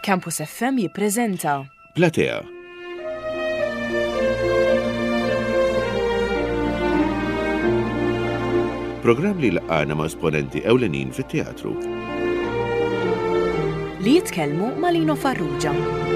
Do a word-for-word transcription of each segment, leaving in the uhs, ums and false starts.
Campus F M jippreżenta Platea. Programm li laqana ma' esponenti ewlenin fit-teatru. li jitkellmu ma' Lino Farrugia.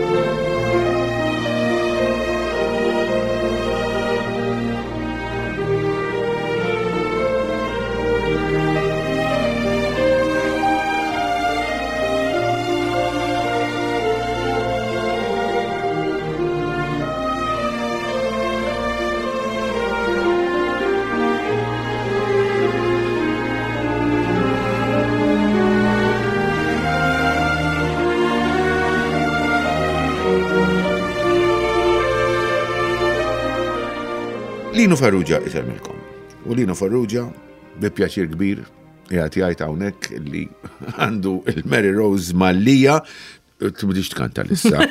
Lino Farrugia iselmilkom. U Lino Farrugia bi pjaċir kbir jgħat jgħajt hawnhekk li għandu il-Mary Rose Mallija tmudix tkanta lissa.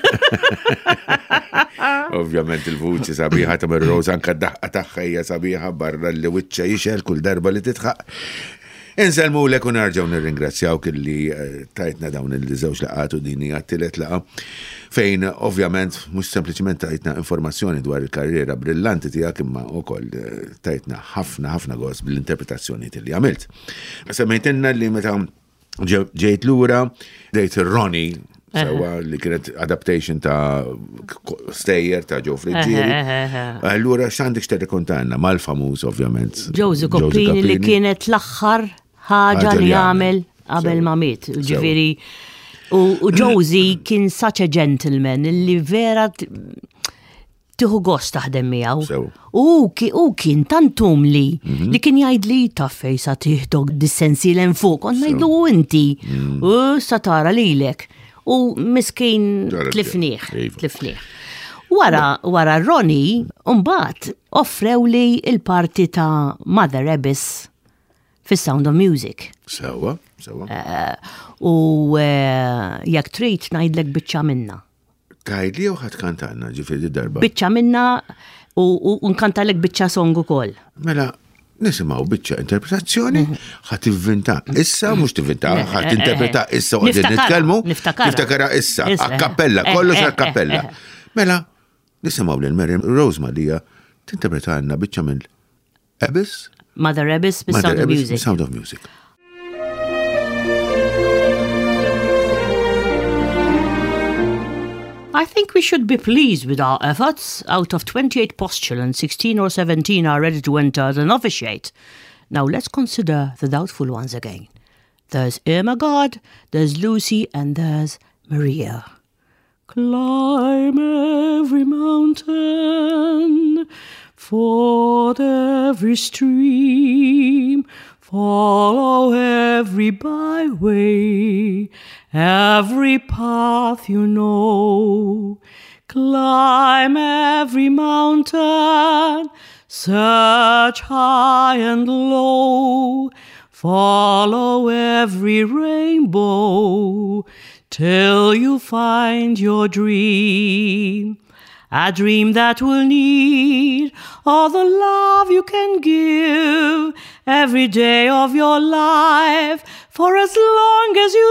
Ovvjament il-vuċi sabiħa ta' Mary Rose anka d-daqqa tagħha hija sabiħa barra li wiċċa jixel kull darba li titħaq. Inselmu lek u narġaw nirringrazzjawk li tajtna dawn il-żewġ laqat u din hija t-tielet laqa fejn ovvjament mhux sempliċement tajtna informazzjoni dwar il-karriera brillanti tiegħek imma wkoll tajtna ħafna ħafna gost bil-interpretazzjoni li għamilt. Semmejtilna li meta ġejt lura dejt Ronnie sewa li kienet adaptation ta' Stejjer ta' Joe Frigieri. Allura x'għandek x'terrikontanna mal-famuż ovvjament. Josie Coppini li kienet l-aħħar ħaġa li għamel qabel ma miet. Ġifieri u Josie kien such a gentleman li vera tieħu gost taħdem miegħu. U kien tantum li li kien jgħidli taffej sa tieħdok dis-sensilen fuq, kont ngħidlu inti u sa tara lilek. U miskin tlifniħ, tlifniħ. Wara, wara Ronnie, mbagħad offrew li il-parti ta' Mother Abbess fis Sound of Music. Sewa, sewa. U jekk trid ngħidlek biċċa minna. Tgħidli jew ħadd kantanna ġifieri darba. Biċċa minna u nkantalek biċċa song ukoll. Mela nisimaw biċċa interpretazzjoni, ħat ivvinta issa, mux tivvinta, ħat interpreta issa u għadin nitkellmu, niftakara issa, a-kappella, kollox a-kappella. Mela, nisimaw l-Mary Rose Mallija tinterpreta għanna biċċa mill Abbess? Mother Abbess bis Sound of Music. Sound of Music. I think we should be pleased with our efforts. Out of twenty-eight postulants, sixteen or seventeen are ready to enter the novitiate. Now let's consider the doubtful ones again. There's Irma God, there's Lucy, and there's Maria. Climb every mountain, ford every stream, follow every byway, every path you know, climb every mountain, search high and low, follow every rainbow, till you find your dream. A dream that will need all the love you can give every day of your life for as long as you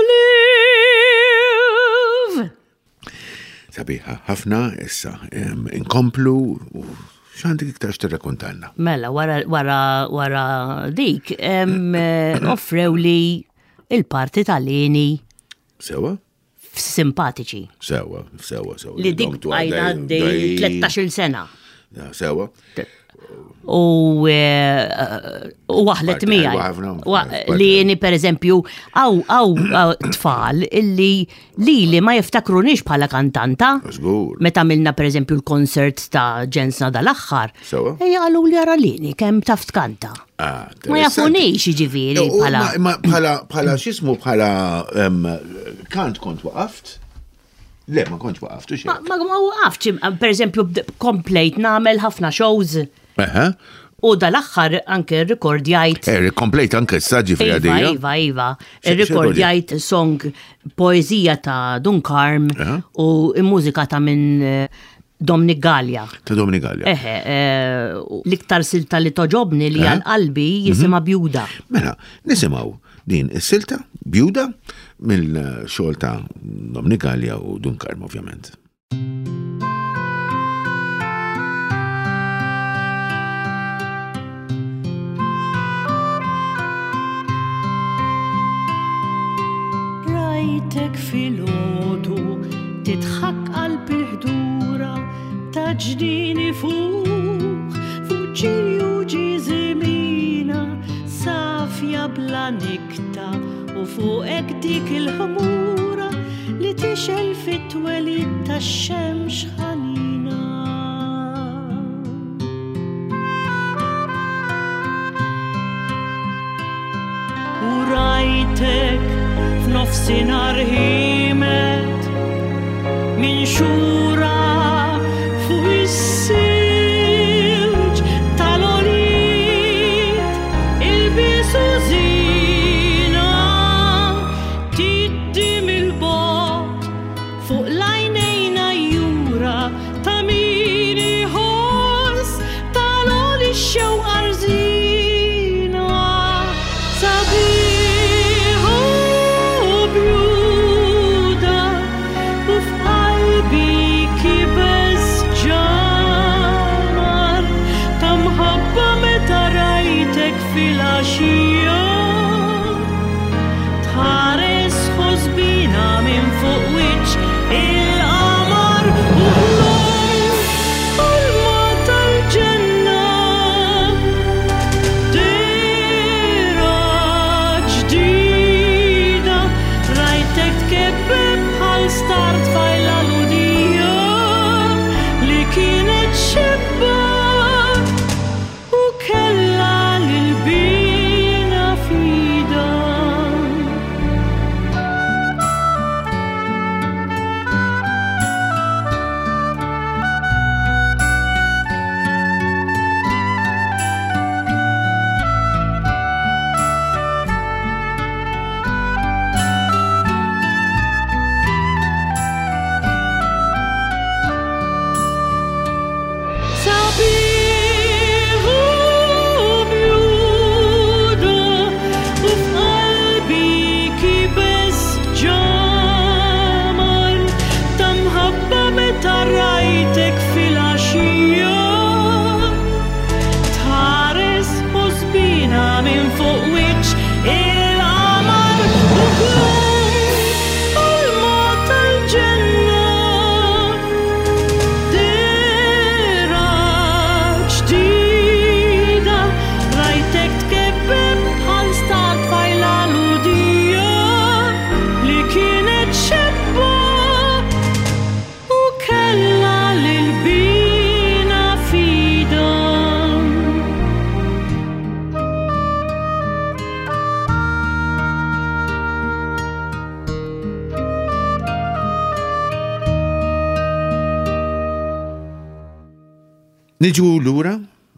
live. Sabiħa, ħafna issa, inkomplu u x'għandek iktar x'tirrakkuntalna. Mela, wara wara wara dik offrew li il-parti tal-Leni. Sewa? Simpatiċi. Sewa, sewa, sewa. Li dik għajna dej tlettax-il sena. Sewa. U waħlet miegħi. Li jeni per eżempju, għaw għaw tfal illi li li ma jiftakrunix bħala kantanta. Meta milna per eżempju l-konsert ta' ġensna dal-axħar. Ejja għallu li għara lini kem taf tkanta. Ma jafunix ġiviri bħala. Bħala xismu bħala kant kont waqaft? Le, ma kont waqaft. Ma waqaft, per eżempju, komplejt namel ħafna shows. U dal-axħar anke rekordjajt. Komplejt anke s-saġi fi għadija. Iva, iva, rekordjajt song poezija ta' Dunkarm u mużika ta' minn Dominic Gallia. Ta' Dominic Gallia. Eħe, l-iktar silta li toġobni li għal-qalbi jisima Bjuda. Mela, nisimaw din is-silta Bjuda mill-xogħol ta' Dominic Gallia u Dunkarm, ovvjament. Rajtek fil-ħodu titħak qalbi ħdura taġdini fuq fuq ġirju ġizimina safja bla nikta u fuqek dik il-ħamura li tixel fit-twelid tax-xemx ħanina. U rajtek f'nofsinhar ħimet min xura fuq is-silġ tal-olid il-bisu żina tiddi mill-bot fuq l-għajnejna jura ta' min iħoss tal-oli x-xewqa rżina sabiħ u bjuda u f'qalbi kibes ġamar ta' mħabba meta rajtek fil-għaxija tħares ħosbina minn fuq wiċċ il-qamar u llum qalma tal-ġenna dera ġdida rajtek tkebbeb bħal start fajla ludija li kienet xebba u kella lil-bina fida. Sabiħ u bjuda u f'qalbi kibes ġamar ta' mħabba meta rajtek fil-għaxija tħares ħosbina minn fuq wiċċ il-qamar u llum qalma tal-ġenna dera ġdida rajtek tkebbeb bħal start fajla ludija li kienet xebba u kella lil-bina fida. Niġu lura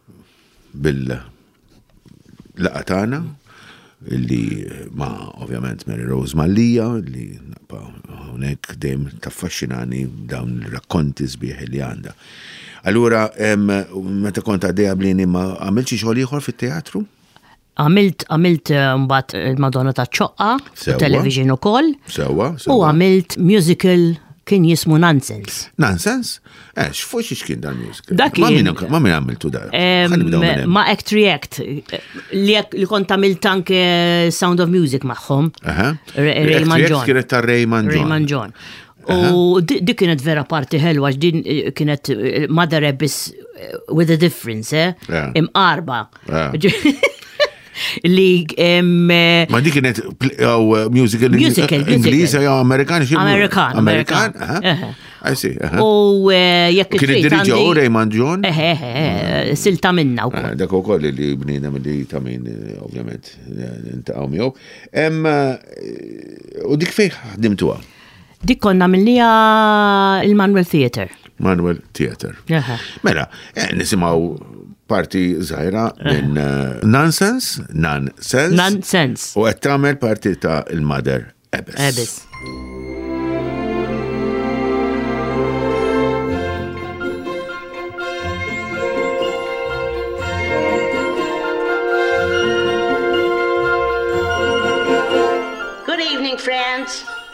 bil-laqatana illi ma ovvjament Mary Rose Mallija illi naqpa hawnhekk dejjem taffaxxinani dawn il-rakkonti sbieħ li għandha. Allura meta kont għaddejja blieni ma għamilx xogħol ieħor fit-teatru? Għamilt għamilt mbagħad il-Madonna ta' ċoqqa, Sewwa. television ukoll, Sewwa, u sewwa. għamilt musical kien jismu Nonsense. Nonsense? Eh, x'fuq xiex kien dan musical? Dak Ma kien- min ma min għamiltu da? Em, Ħalli nibdew minn hemm. Ma' Act React li li kont għamilt anke Sound of Music magħhom. Aha. Ray- Act Raymond React John. kienet ta' Raymond John. Raymond John. U di di kienet vera parti ħelwa, din eh, kienet eh, Mother Abyss eh, with a difference, eh? Yeah. Imqarba. Yeah. Li em, eh, Ma di kienet pl- jew musical Musical, Ingliż musical. jew Amerikan xi Amerikan, Amerikan? Amerikan. Aha. Eħe. I see. aha. u eh, jekk Kien trid id-dirġa għandi- u Raymond John? Eħe, eħe, silta minna u Ah, dak ukoll li bnina milli ta' min eh, ovvjament eh, intaqgħu miegħu. Hemm eh, u dik fejn ħdimtuha? Dik konna minnija il-Manuel Theatre. Manuel Theatre. Eħe. Mela, eh, nisimgħu parti żgħira minn eh, Nonsense, Nonsense. Nonsense. U qed tagħmel parti ta' il-Mother Abyss. Abyss.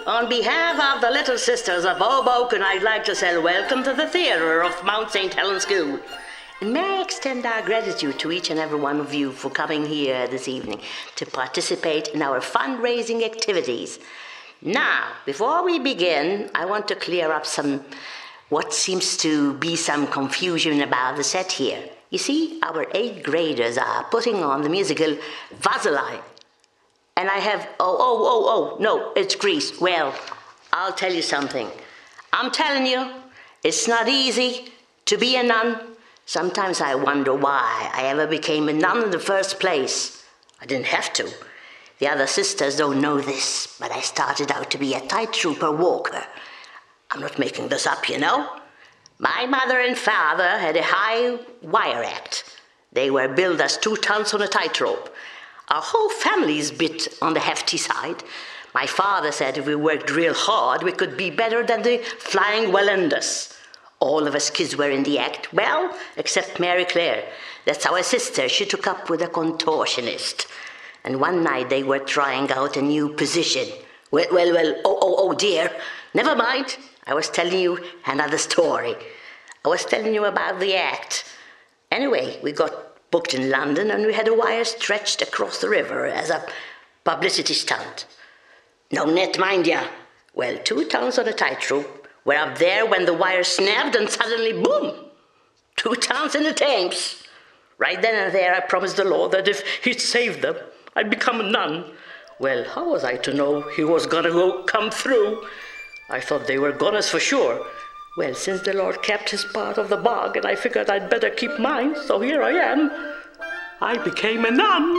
on behalf of the Little Sisters of Hoboken, I'd like to say welcome to the theatre of Mount Saint Helens School. And may I extend our gratitude to each and every one of you for coming here this evening to participate in our fundraising activities. Now, before we begin, I want to clear up some, what seems to be some confusion about the set here. You see, our eighth graders are putting on the musical Vaseline. And I have, oh, oh, oh, oh, no, it's Grease. Well, I'll tell you something. I'm telling you, it's not easy to be a nun. Sometimes I wonder why I ever became a nun in the first place. I didn't have to. The other sisters don't know this, but I started out to be a tight trooper walker. I'm not making this up, you know. My mother and father had a high wire act. They were billed as two tons on a tightrope. Our whole family's bit on the hefty side. My father said if we worked real hard, we could be better than the Flying Wallendas. All of us kids were in the act, well, except Mary Claire. That's our sister. She took up with a contortionist. And one night they were trying out a new position. Well, well, well, oh, oh, oh, dear. Never mind. I was telling you another story. I was telling you about the act. Anyway, we got booked in London and we had a wire stretched across the river as a publicity stunt. No net, mind ya. Well, two tons on a tightrope. We're up there when the wire snapped and suddenly, boom, two tons in the Thames. Right then and there, I promised the Lord that if he'd saved them, I'd become a nun. Well, how was I to know he was gonna go come through? I thought they were goners for sure. Well, since the Lord kept his part of the bargain, I figured I'd better keep mine, so here I am. I became a nun.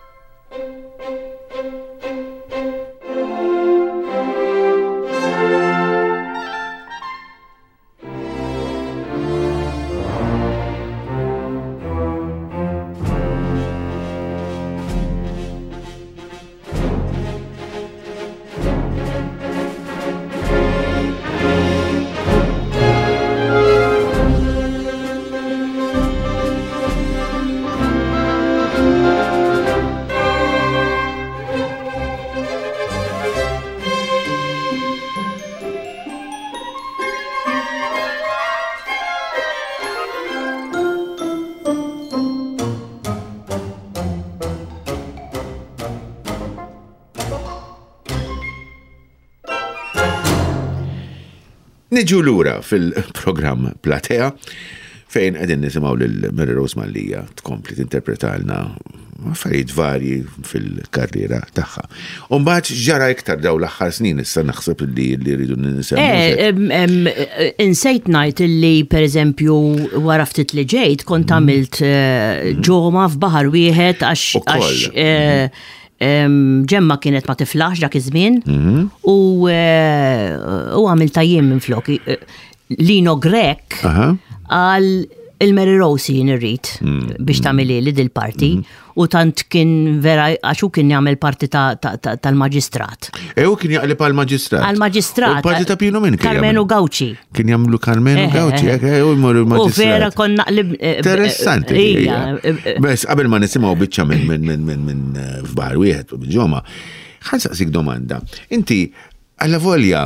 Niġu lura fil-programm Platea fejn qegħdin nisimgħu lil Mary Rose Mallija tkompli tinterpretalna affarijiet varji fil-karriera tagħha. U mbagħad ġara iktar daw l-aħħar snin issa naħseb li li rridu ninsemmu. Eh, insejt ngħid illi pereżempju wara ftit li ġejt kont għamilt ġoma f'baħar wieħed għax ġemma kienet ma tiflax dak iż-żmien u għamil tajjim minn flok. Lino Grek għal il-Mary Rose nirrit biex tagħmel li dil-parti u tant kien vera għaxu kien jagħmel parti tal-maġistrat. Ew kien jaqleb għall-maġistrat. Għall-maġistrat. U parti ta' Pino min kien Carmenu Gauci. Kien jagħmlu Carmenu Gauci, u jmorru l-maġistrat. U vera kon naqlib. Interessanti. Bes qabel ma nisimgħu biċċa minn minn minn minn f'baħar wieħed u bil-ġomma. Ħansaqsik domanda. Inti alla volja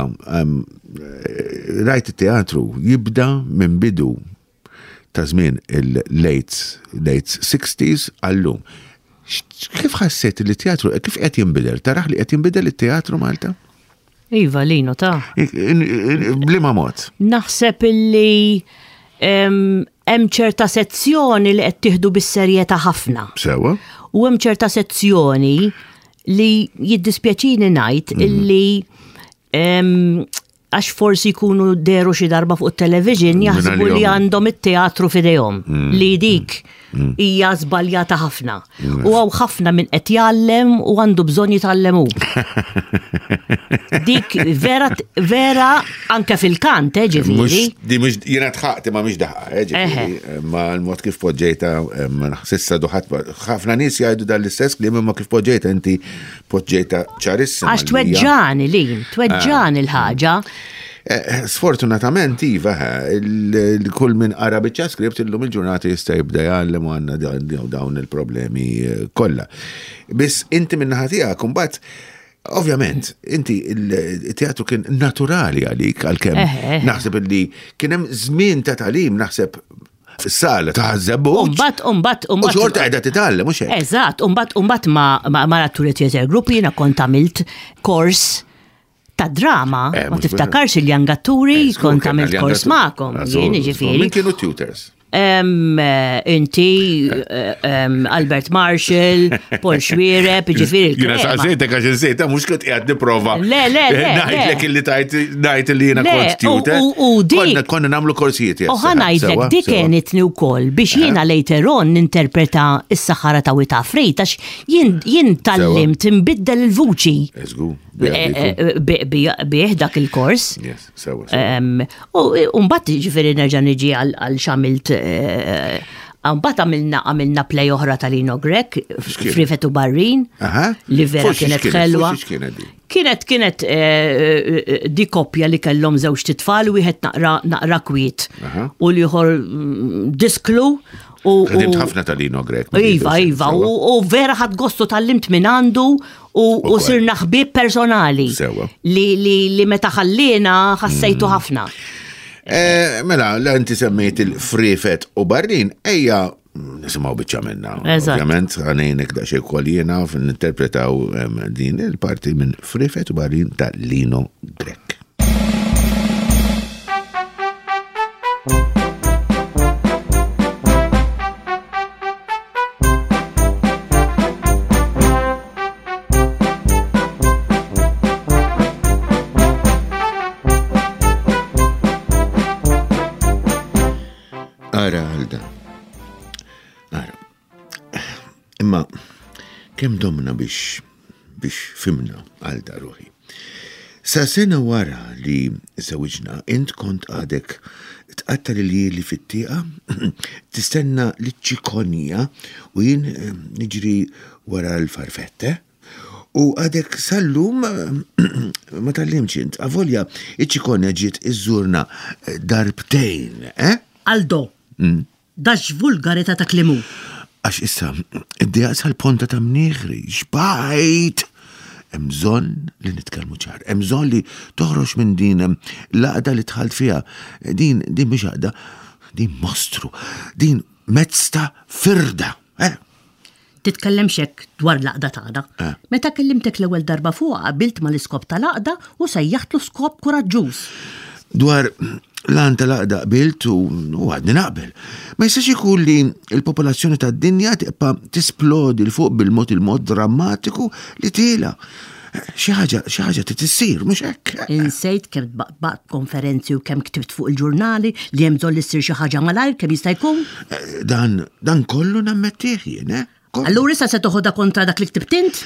rajt it-teatru jibda minn bidu ta' żmien il-late late sixties għallum. Kif ħassejt li teatru kif qed jinbidel? Taraħ li qed jinbidel it-teatru Malta? Iva, Lino, ta'. Bliema mod. Naħseb illi hemm ċerta sezzjoni li qed tieħdu bis-serjetà ħafna. Sewa. U hemm ċerta sezzjoni li jiddispjaċini ngħid illi għax forsi jkunu deru xi darba fuq it-television jaħsbu li għandhom it-teatru f'idejhom li dik hija żbaljata ħafna. U hawn ħafna min qed jgħallem u għandu bżonn jitgħallem hu. Dik vera vera anke fil-kant, ġifieri. Di mhux jiena tħaqti ma mhix daħqa, ġifieri. Ma l-mod kif poġġejta s'issa duħat ħafna nies jgħidu dan l-istess kliem imma kif poġġejta inti poġġejta ċarissima. Għax tweġġani lin, tweġġani l-ħaġa. Sfortunatament, iva, kull min qara biċċa skript illum il-ġurnata jista' jibda jgħallem u għandna dawn il-problemi kollha. Biss inti min-naħa tiegħek imbagħad Ovvjament, inti il-teatru kien naturali għalik għal-kem naħseb li kien hemm żmien ta' talim naħseb fis-sala ta' żebbuġ. Umbat, umbat, umbat. U xorta qiegħda titgħallem mhux hekk. Eżatt, umbat, umbat ma' Maraturi Theatre Group jiena kont għamilt kors ta' drama, ma tiftakarx il-jangatturi kont għamilt kors magħkom. Jien ġifieri. Min kienu tutors? Um, uh, inti, uh, um, Albert Marshall, Paul Schwireb, ġifiri il-krema. Jina saqsejtek għax nsejta, mux kont jgħad niprofa. Le, le, le. Najtlek illi najt li jina kont tutor. U di. Konna namlu korsijiet. U ħanajdlek, di kienitni u koll biex jina later on ninterpreta is-saħħara ta' wita frejt, għax jien tallimt imbiddel il-vuċi. Eżgu. Bieħ dak il-kors. U mbatt ġifiri nerġa' niġi għal xamilt Għambat għamilna għamilna play oħra tal-Lino Grek, Frifet u Barrin, li vera kienet xelwa. Kienet kienet di koppja li kellhom żewġ titfal u wieħed naqra kwiet. U li ieħor disklu. Għadimt ħafna tal-Lino Grek. Iva, iva, u vera ħad gostu tal-limt minn għandu u sirna ħbieb personali. Li meta ħallina ħassejtu ħafna. Mela, l-anti semmejt il-Frifet u Barrin, ejja nisimaw biċċa minna. Ovvjament, għanejnek da xej koljena f-interpretaw din il-parti minn Frifet u Barrin ta' Lino Grek. Ara, għalda. Ara. Imma, kem domna biex, biex fimna għalda ruħi. Sa sena wara li zawiġna, int kont għadek tqattar li li fit-tieqa, tistenna li ċikonija u jien niġri wara l-farfette. U għadek sallum ma tal-limx int, avolja iċikonja ġiet iżurna darbtejn, eh? Aldo. Dax vulgarita ta' klimu. Għax issa, id-dijaq sal-ponta ta' mniħri, xbajt. Emżon li nitkalmu ċar, emżon li toħroġ minn din laqda li tħalt fija. Din, din biex għada, din mostru, din mezzta firda. Eh? Titkellem xek dwar laqda tagħna. Meta kellimtek l-ewwel darba fuq qabilt ma l-iskop ta' laqda u sejjaħtlu skop kuraġġuż. Dwar l-għan tal-għada qbilt u għadni naqbel. Ma jistax ikun li il-popolazzjoni ta' dinja tibqa' tisplodi l-fuq bil-mod il-mod drammatiku li tila. Xi ħaġa xi ħaġa tissir, mhux hekk. Insejt kemm baqgħet konferenzi u kemm ktibt fuq il-ġurnali li hemm bżonn li ssir xi ħaġa malajr kemm jista' jkun? Dan dan kollu nammettih jien, eh? Allura issa se toħodha kontra dak li ktibt int?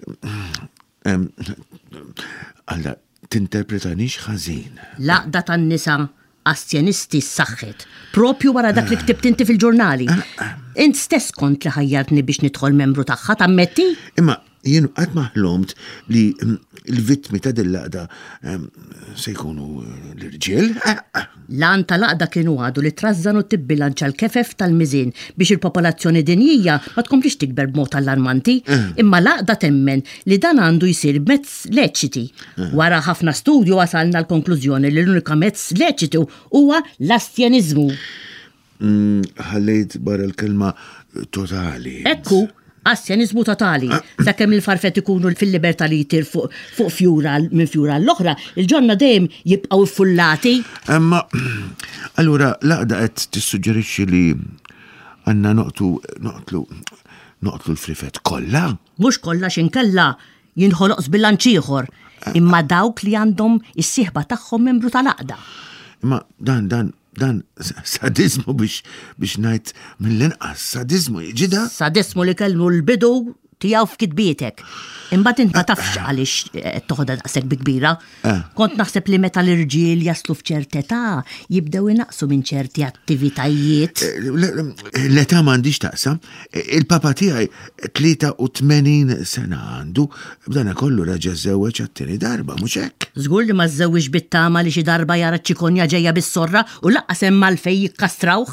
Alla, tinterpretanix ħażin. Laqda tan-nisa astjanisti s-saxħet, propju wara dak li ktibt inti fil-ġurnali. Int stess kont li ħajjartni biex nidħol membru tagħha tammetti? Imma jien qatt ma ħlomt li l-vittmi ta' dil-laqda se jkunu l-irġiel. Lan tal-laqda kienu għadu li trażżanu tibbilanċa l-kefef tal-miżin biex il-popolazzjoni dinjija ma tkomplix tikber b'mod allarmanti, imma laqda temmen li dan għandu jsir mezz leċiti. Wara ħafna studju wasalna l-konklużjoni li l-unika mezz leċitu huwa l-astjanizmu. Ħallejt barra l-kelma totali. Ekku, astjanizmu totali. Sakemm il-farfet ikunu fil-libertà li jitir fuq fjura minn fjura l-oħra, il-ġonna dejjem jibqgħu iffullati. Imma allura laqda qed tissuġġerixxi li għandna noqtu noqtlu noqtlu l-frifet kollha? Mhux kollha x'inkella jinħoloq bilanċ ieħor, imma dawk li għandhom is-sieħba tagħhom membru tal-laqda. Imma dan dan dan sadizmu biex biex ngħid mill-inqas sadizmu jiġida? Sadizmu li kellu l-bidu tiegħu f'kitbietek. Imbagħad int ma tafx għaliex toħodha daqshekk bi kbira. Kont naħseb li meta l-irġiel jaslu f'ċert età jibdew inaqsu minn ċerti attivitajiet. L-età m'għandix taqsam. Il-papa tiegħi tlieta u tmenin sena għandu, b'dana kollu raġa żewweġ għat-tieni darba, mhux hekk. Żgur li ma żewweġ bit-tama li xi darba jara ċ-ċikonja ġejja bis-sorra u laqqas hemm malfejn jikkastrawh.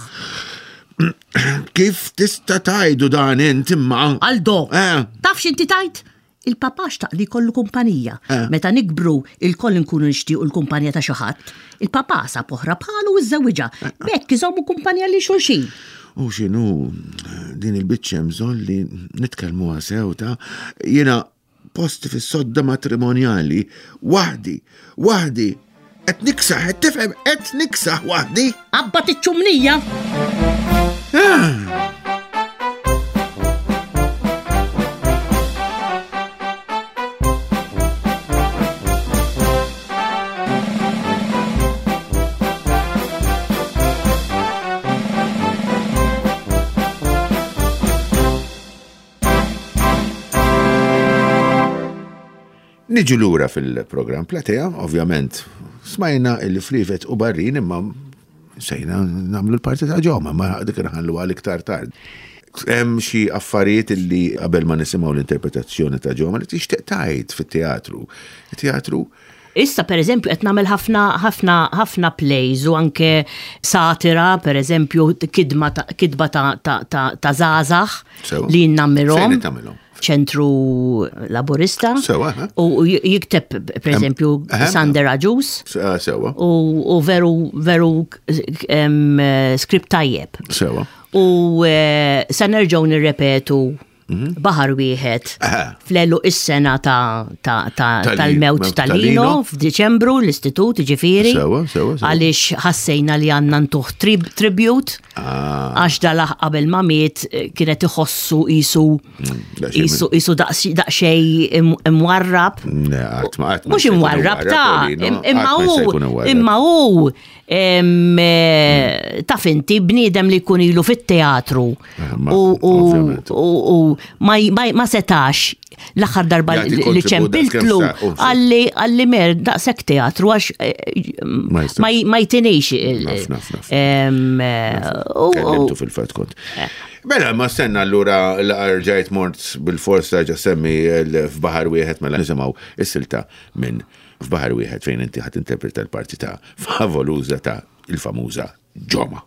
Kif tista' tajdu dan int imma? Aldo, taf x'inti tajt? il-papa xtaq li kollu kumpanija. Meta nikbru il-koll nkunu nixtiequ l-kumpanija ta' xi ħadd, il-papa sa poħra bħalu iżżewwiġa. Bekk iżommu kumpanija li xulxin. U x'inhu din il-biċċa bżonn li nitkellmuha sew ta' jiena posti fis-sodda matrimonjali waħdi, waħdi, qed niksaħ, qed tifhem, qed niksaħ waħdi. Abba tiċ-ċumnija. Niġu lura fil-program Platea, ovvjament, smajna il-frifet u barrin imma sejna namlu l-parti ta' ġoma, ma dik nħallu għal iktar tard. Hemm xi affarijiet illi qabel ma nisimgħu l-interpretazzjoni ta' ġoma li tixtieq tgħid fit-teatru. Il-teatru Issa per eżempju qed nagħmel ħafna ħafna ħafna plays u anke satira, per eżempju kidba ta' kidba ta' ta' ta' żgħażagħ li nagħmilhom. ċentru laburista u jikteb per eżempju Sander Aġus u veru veru skript tajjeb. U sa nerġgħu nirrepetu Baħar wieħed fl-ellu is-sena tal-mewt tal-Lino f'Diċembru l-istitut ġifieri għaliex ħassejna li għandna ntuħ tribute għax dalaħ qabel ma miet kienet iħossu isu isu daqsxejn imwarrab. Mhux imwarrab ta' imma hu imma hu taf inti bniedem li jkun ilu fit-teatru u ma setax l-aħħar darba li ċempiltlu għalli għalli mer daqshekk teatru għax ma jtinejx. Kellimtu fil-fatt kont. Mela, ma stenna allura l-arġajt mort bil-forsa ġa semmi f'Baħar Wieħed mela nisimgħu is-silta minn f'Baħar Wieħed fejn inti ħadd interpreta l-parti ta' favoluża ta' il-famuża Ġoma.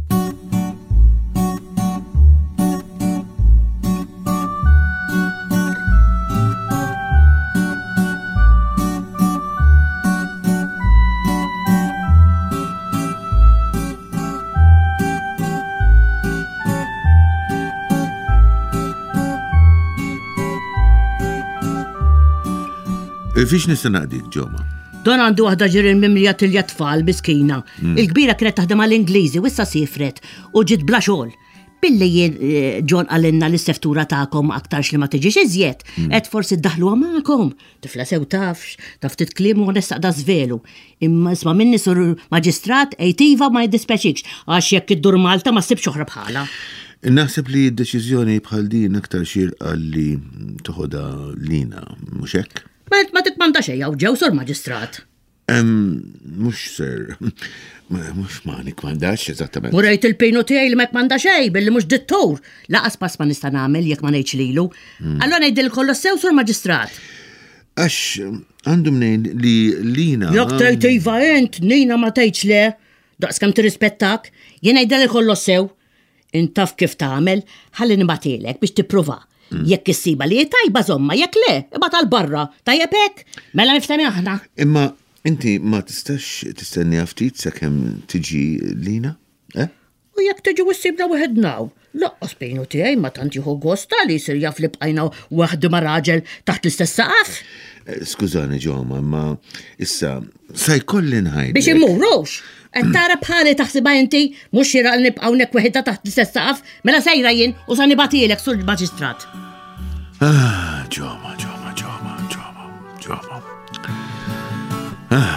Fiex nistanaqdik, Ġoma? Don għandu waħda ġirin mimlija tilja tfal biskina. Il-kbira kienet taħdem għal-Ingliżi, wissa sifret u ġit bla xogħol. Billi jien Ġon għalinna l-isteftura ta'kom aktarx li ma tiġix iżjed, qed forsi ddaħlu magħkom. Tifla sew tafx, taf titklimu u nestaq żvelu. Imma isma' minni sur maġistrat ejtiva ma jiddispeċikx għax jekk iddur Malta ma ssibx oħra bħala. Naħseb li d-deċiżjoni bħal din aktar xirqa li toħodha lina, mhux hekk? Ma tikmanda xejn jew ġew sur maġistrat. Mhux ser, mhux ma nikmandax eżattament. Murejt il-pejnu tiegħi li ma jkmanda xejn billi mhux dittur. Laqas pass ma nista' nagħmel jekk ma ngħidx lilu. Allura ngħidil kollu sew sur maġistrat. Għax għandu mnejn li lina. Jekk tgħid iva int, nina ma tgħidx le, daqskemm tirrispettak, jien ngħidilek kollu sew. Intaf kif tagħmel, ħalli nibatilek biex tippruva. Jekk issiba li tajba żomma, jekk le, ibgħat għal barra, tajjeb hekk, mela niftehmi aħna. Imma inti ma tistax tistenni ftit sakemm tiġi lina? Eh? U jekk tiġi wissibna weħednaw, laqqas bejnu tiegħi ma tant jieħu gosta li jsir jaf li bqajna waħdu ma' raġel taħt l-istess saqaf. Skużani Ġoma, ma issa sa jkolli nħajdlek. Biex immurrux. Qed tara bħali taħsibha inti mhux xieraq nibqgħu hawnhekk weħida taħt l-istess saqaf, mela sejra jien u sa nibatilek sur il-maġistrat. Ah, Ġoma, Ġoma, Ġoma, Ġoma, Ġoma. Ah.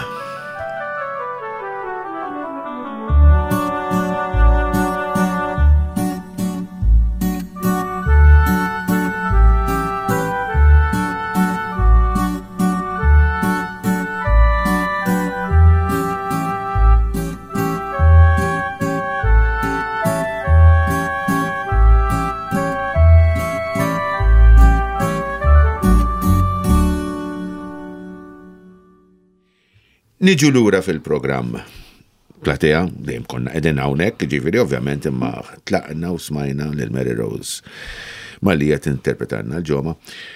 Niġu lura fil-programm Platea, dejjem konna qegħdin hawnhekk, ġifieri ovvjament imma tlaqna u smajna lil Mary Rose ma li qed interpretanna l-Ġoma.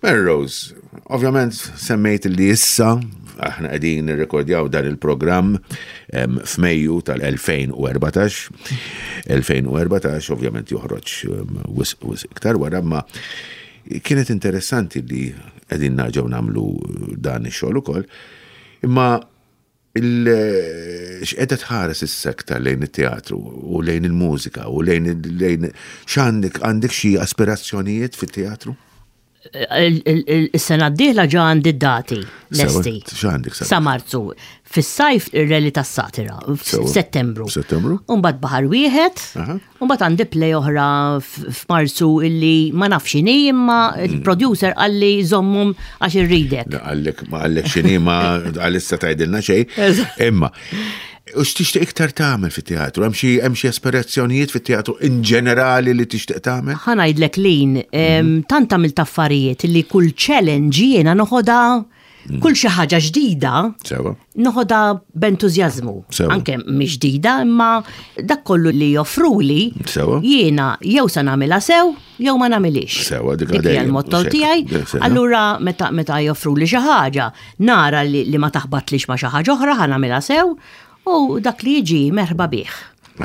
Melrose, ovvjament semmejt li issa, aħna qegħdin nirrekordjaw dan il-programm f'Mejju tal-elfejn u erbatax. elfejn u erbatax ovvjament joħroġ wis iktar wara, ma kienet interessanti li qegħdin narġgħu nagħmlu dan ix-xogħol ukoll. Imma x'qiegħda tħares is-sekta lejn it-teatru u lejn il-mużika u lejn lejn x'għandek għandek xi aspirazzjonijiet fit-teatru? Is-sena d-dieħla ġa għandi d-dati lesti. X'għandek sa Marzu. Fis-sajf ir-Rally tas-Satira f'Settembru. Settembru. U mbagħad Baħar Wieħed, u mbagħad għandi play oħra f'Marzu illi ma nafx x'inhi imma il-producer qalli żommhom għax irridek. Għallek ma għallek x'inhi ma għalissa tgħidilna xejn. Imma u x'tixtieq iktar tagħmel fit-teatru? Hemm xi hemm xi aspirazzjonijiet fit-teatru in ġenerali li tixtieq tagħmel? Ħa ngħidlek lin, tant għamilt affarijiet li kull challenge jiena noħodha kull xi ħaġa ġdida. Sewa. Noħodha b'entużjażmu. Anke mhix ġdida, imma dak kollu li joffruli jiena jew se nagħmilha sew jew ma nagħmilix. Sewa dik hija l-motto tiegħi. Allura meta meta joffruli xi ħaġa, nara li ma taħbatlix ma xi ħaġa oħra ħa nagħmilha sew. U dak li jiġi merħba bih.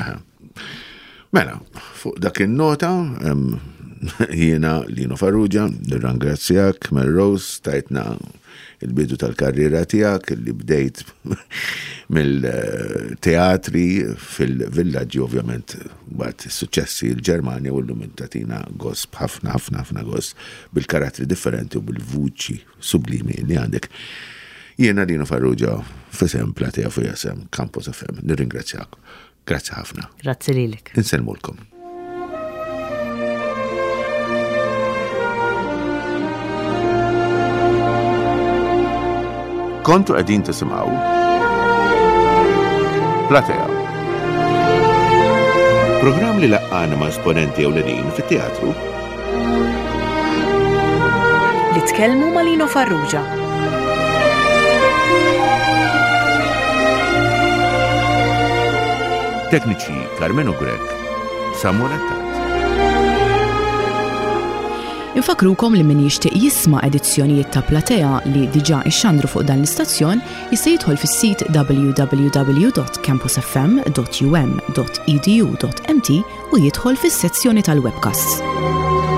Mela, fuq dak il-nota, jiena Lino Farrugia, nirrangrazzjak, Melrose, tajtna il-bidu tal-karriera tijak, li bdejt mill-teatri fil-villaġġi, ovvjament, bat successi il-Ġermanja u l-lumentatina gosb, ħafna, ħafna, ħafna gosb, bil-karattri differenti u bil-vuċi sublimi li għandek. Jiena Lino Farrugia, f'isem Platea fu jasem, Campus F M, nirringrazzjak. Grazzi ħafna. Grazzi lilek. Inselmulkom. Kontu qegħdin tisimgħu Platea. Programm li laqqana ma' esponenti ewlenin fit-teatru li tkellmu ma' Lino Farrugia. Tekniċi Carmen Grek, Samuel Attat. Infakrukom li min jixtieq jisma' edizzjonijiet ta' Platea li diġà ixxandru fuq dan l-istazzjon jista' jidħol fis-sit w w w dot campus f m dot u m dot e d u dot m t u jidħol fis-sezzjoni tal-webcasts.